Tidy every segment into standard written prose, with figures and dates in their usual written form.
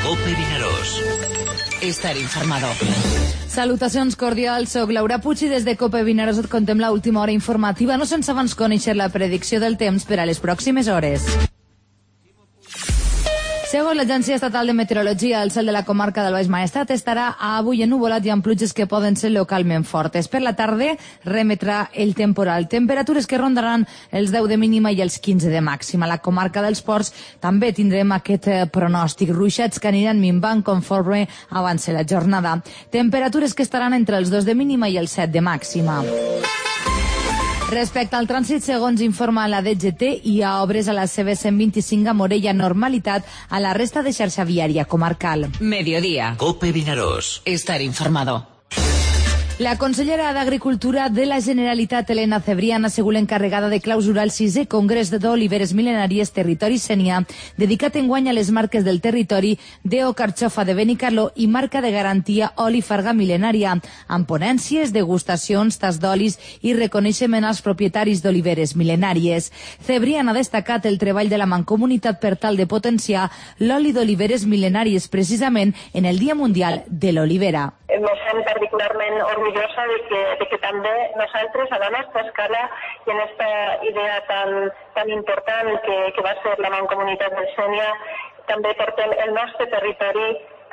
Cope Vinaròs. Estar informado. Salutacions cordials, soc Laura Puig i des de Cope Vinaròs et contem l'última hora informativa, no sense abans conèixer la predicció del temps per a les pròximes hores. Segons l'Agència Estatal de Meteorologia, el cel de la comarca del Baix Maestrat estarà avui ennuvolat i amb pluges que poden ser localment fortes. Per la tarda remetrà el temporal. Temperatures que rondaran els 10 de mínima i els 15 de màxima. A la comarca dels Ports també tindrem aquest pronòstic. Ruixats que aniran minvant conforme avance la jornada. Temperatures que estaran entre els 2 de mínima i els 7 de màxima. Respecte al trànsit, segons informa la DGT, hi ha obres a la CB125 a Morella, normalitat a la resta de xarxa viària comarcal. Mediodía. Cope Vinaròs. Estar informado. La consellera d'Agricultura de la Generalitat, Elena Cebrián, ha sigut l'encarregada de clausurar el 6è Congrés d'Oliveres Mil·lenàries Territori Sénia, dedicat enguany a les marques del territori d'O Carxofa de Benicarló i marca de garantia Oli Farga Mil·lenària, amb ponències, degustacions, tas d'olis i reconeixement als propietaris d'oliveres mil·lenàries. Cebrián ha destacat el treball de la Mancomunitat per tal de potenciar l'oli d'oliveres mil·lenàries precisament en el Dia Mundial de l'Olivera. Me sent particularment orgullosa de que també nosaltres, a la nostra escala, i en aquesta idea tan important que va ser la Mancomunitat del Sénia, també portem el nostre territori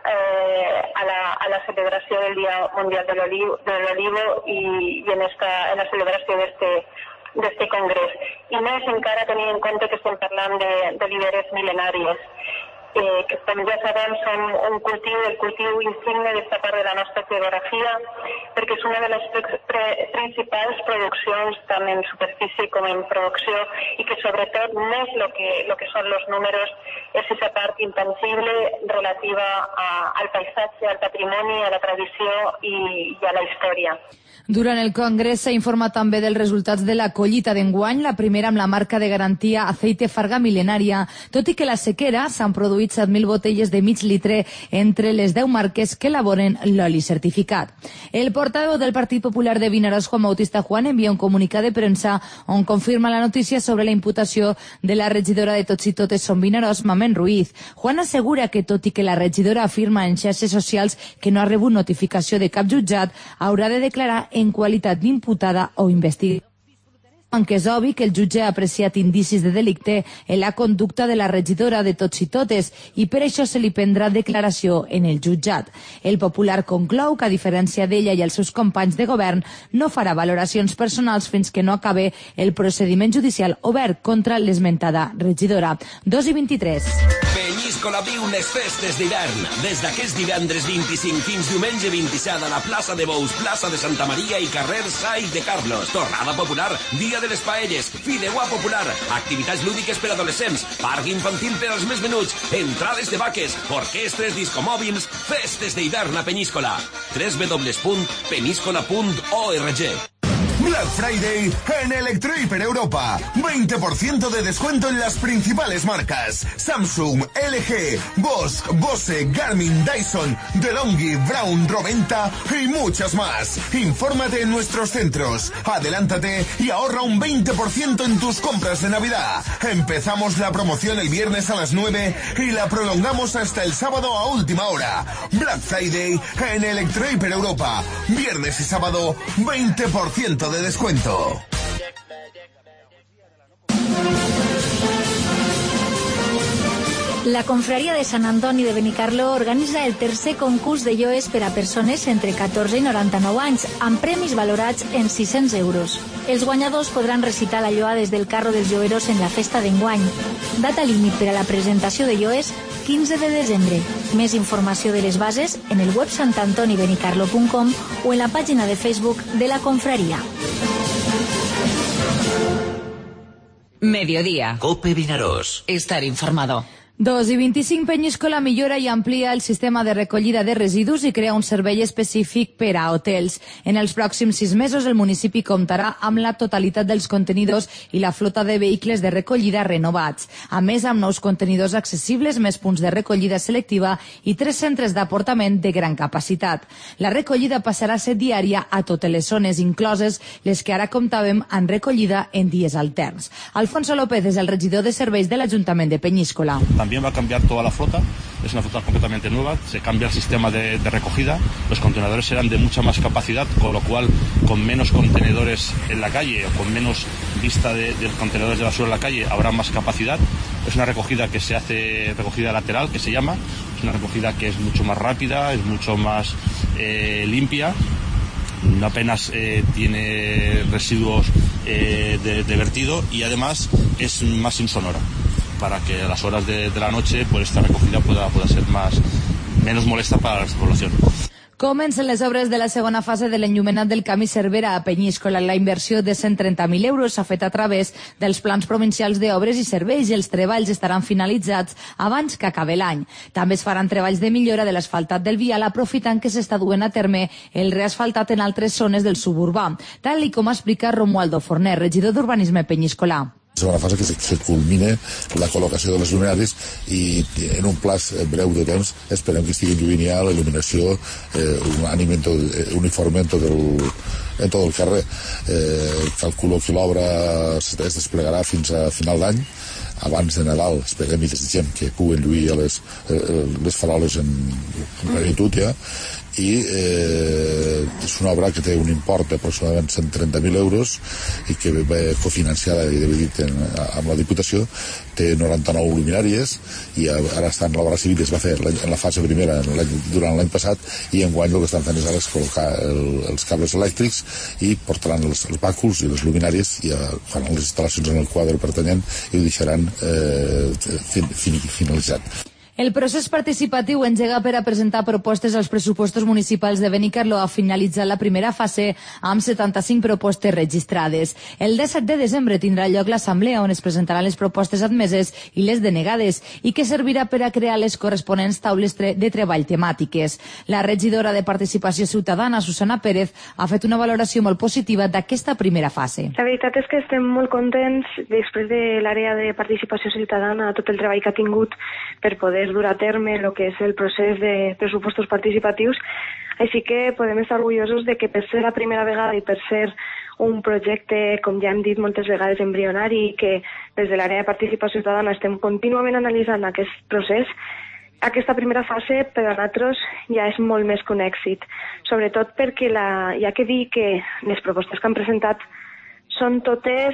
a la celebració del Dia Mundial de l'Olivo i en la celebració d'este congrés. I més encara tenint en compte que estem parlant d'oliveres mil·lenàries, que com ja sabem són el cultiu insigne d'esta part de la nostra geografia, perquè és una de les principals produccions tant en superfície com en producció i que sobretot més lo que són els números és aquesta part intangible relativa al paisatge, al patrimoni, a la tradició i a la història. Durant el congrés s'ha informat també dels resultats de la collita d'enguany, la primera amb la marca de garantia Aceite Farga Mil·lenària. Tot i que la sequera s'han produït 7.000 botelles de mig litre entre les 10 marques que elaboren l'oli certificat. El portaveu del Partit Popular de Vinaròs, Juan Bautista Juan, envia un comunicat de premsa on confirma la notícia sobre la imputació de la regidora de Tots i Totes Som Vinaròs, Mamen Ruiz. Juan assegura que, tot i que la regidora afirma en xarxes socials que no ha rebut notificació de cap jutjat, haurà de declarar en qualitat d'imputada o investigadora. Aunque és obvi que el jutge ha apreciat indicis de delicte en la conducta de la regidora de Tots i Totes i per això se li prendrà declaració en el jutjat. El Popular conclou que, a diferència d'ella i els seus companys de govern, no farà valoracions personals fins que no acabe el procediment judicial obert contra l'esmentada regidora. 2:23. Penyíscola viu les festes d'hivern. Des d'aquest divendres 25 fins diumenge 27 a la plaça de Bous, plaça de Santa Maria i carrer Sai de Carlos. Tornada popular, dia de les paelles, fideuà popular, activitats lúdiques per adolescents, parc infantil per als més menuts, entrades de vaques, orquestres, discomòbils, festes d'hivern a Penyíscola. www.peniscola.org. Black Friday en Electrohiper Europa. 20% de descuento en las principales marcas. Samsung, LG, Bosch, Bose, Garmin, Dyson, DeLonghi, Braun, Roventa y muchas más. Infórmate en nuestros centros. Adelántate y ahorra un 20% en tus compras de Navidad. Empezamos la promoción el viernes a las 9 y la prolongamos hasta el sábado a última hora. Black Friday en Electrohiper Europa. Viernes y sábado, 20% de descuento. La Confraria de Sant Antoni de Benicarló organitza el tercer concurs de lloes per a persones entre 14 i 99 anys, amb premis valorats en 600 euros. Els guanyadors podran recitar la lloa des del carro dels lloeros en la festa d'enguany. Data límit per a la presentació de lloes, 15 de desembre. Més informació de les bases en el web santantonibenicarlo.com o en la pàgina de Facebook de la Confraria. Mediodía. Cope Vinaròs. Estar informado. 2:25. Penyíscola millora i amplia el sistema de recollida de residus i crea un servei específic per a hotels. En els pròxims 6 mesos el municipi comptarà amb la totalitat dels contenidors i la flota de vehicles de recollida renovats. A més, amb nous contenidors accessibles, més punts de recollida selectiva i 3 centres d'aportament de gran capacitat. La recollida passarà a ser diària a totes les zones, incloses les que ara comptàvem en recollida en dies alterns. Alfonso López és el regidor de serveis de l'Ajuntament de Penyíscola. También va a cambiar toda la flota es una flota completamente nueva, se cambia el sistema de recogida, los contenedores serán de mucha más capacidad, con lo cual con menos contenedores en la calle o con menos vista de contenedores de basura en la calle habrá más capacidad. Es una recogida que se hace recogida lateral, que se llama, es una recogida que es mucho más rápida, es mucho más limpia, apenas tiene residuos de vertido y además es más insonora, para que a las horas de la noche pues esta recogida pueda ser menos molesta para la población. Comencen les obres de la segona fase de l'enllumenat del camí Cervera a Penyíscola. La inversió de 130.000 euros s'ha fet a través dels plans provincials d'obres i serveis i els treballs estaran finalitzats abans que acabi l'any. També es faran treballs de millora de l'asfaltat del vial, aprofitant que s'està duent a terme el reasfaltat en altres zones del suburbà, tal com explica Romualdo Forner, regidor d'Urbanisme Penyíscola. Segona fase que se culmine la col·locació de les luminàries i en un plaç breu de temps esperem que estigui lluint ja la il·luminació uniforme en tot el carrer. Calculo que l'obra es desplegarà fins a final d'any. Abans de Nadal esperem i desitgem que puguen lluir les faroles en plenitud ja, i és una obra que té un import d'aproximadament 130.000 euros i que ve cofinanciada amb la Diputació, té 99 luminàries i ara està en l'obra civil, es va fer en la fase primera durant l'any passat i enguany el que estan fent és ara col·locar els cables elèctrics i portaran els bàculs i les luminàries i faran les instal·lacions en el quadre pertanyent i ho deixaran finalitzat. El procés participatiu engega per a presentar propostes als pressupostos municipals de Benicarló ha finalitzat la primera fase amb 75 propostes registrades. El 17 de desembre tindrà lloc l'assemblea on es presentaran les propostes admeses i les denegades i que servirà per a crear les corresponents taules de treball temàtiques. La regidora de Participació Ciutadana, Susana Pérez, ha fet una valoració molt positiva d'aquesta primera fase. La veritat és que estem molt contents després de l'àrea de Participació Ciutadana, tot el treball que ha tingut per poder dur a terme el que és el procés de pressupostos participatius, així que podem estar orgullosos de que per ser la primera vegada i per ser un projecte, com ja hem dit moltes vegades, embrionari i que des de l'àrea de Participació Ciutadana estem contínuament analitzant aquest procés, aquesta primera fase per a nosaltres ja és molt més que un èxit, sobretot perquè hi ha que dir que les propostes que han presentat són totes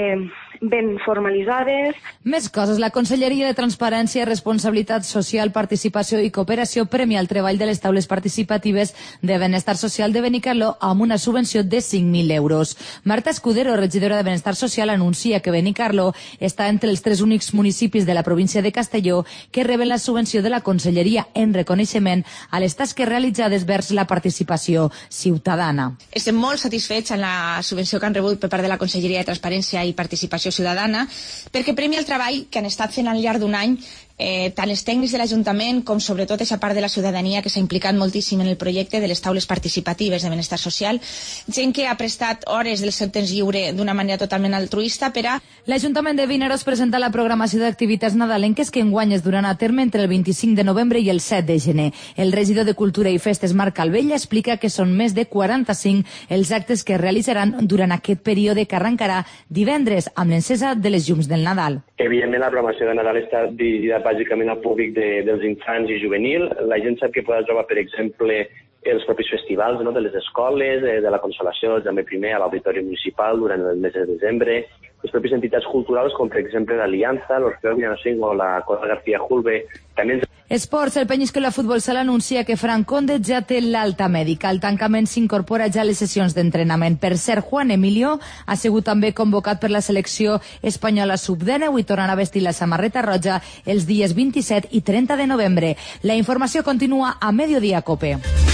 ben formalitzades. Més coses. La Conselleria de Transparència, Responsabilitat Social, Participació i Cooperació premia el treball de les taules participatives de Benestar Social de Benicarló amb una subvenció de 5.000 euros. Marta Escudero, regidora de Benestar Social, anuncia que Benicarló està entre els 3 únics municipis de la província de Castelló que reben la subvenció de la Conselleria en reconeixement a les tasques realitzades vers la participació ciutadana. Estem molt satisfets amb la subvenció que han rebut per part de la Conselleria de Transparència i Participació Ciutadana perquè premia el treball que han estat fent al llarg d'un any tant els tècnics de l'Ajuntament com sobretot aquesta part de la ciutadania que s'ha implicat moltíssim en el projecte de les taules participatives de benestar social, gent que ha prestat hores del seu temps lliure d'una manera totalment altruista per a... L'Ajuntament de Vinaròs presenta la programació d'activitats nadalenques que enguany es duran a terme entre el 25 de novembre i el 7 de gener. El regidor de Cultura i Festes, Marc Calvella, explica que són més de 45 els actes que es realitzaran durant aquest període que arrencarà divendres amb l'encesa de les llums del Nadal. Evidentment, la programació de Nadal està dirigida bàsicament al públic dels infants i juvenil. La gent sap que podrà trobar, per exemple, els propis festivals de les escoles, de la Consolació, també primer a l'Auditori Municipal durant el mes de desembre, les pròpies entitats culturals com, per exemple, l'Aliança, l'Orfeo Villanosing o la Cosa García Julve. També Esports, el Penyíscola Futbol Sala anuncia que Fran Conde ja té l'alta mèdica. Al tancament s'incorpora ja les sessions d'entrenament. Per cert, Juan Emilio ha sigut també convocat per la selecció espanyola sub-19 i tornarà a vestir la samarreta roja els dies 27 i 30 de novembre. La informació continua a Mediodía Cope.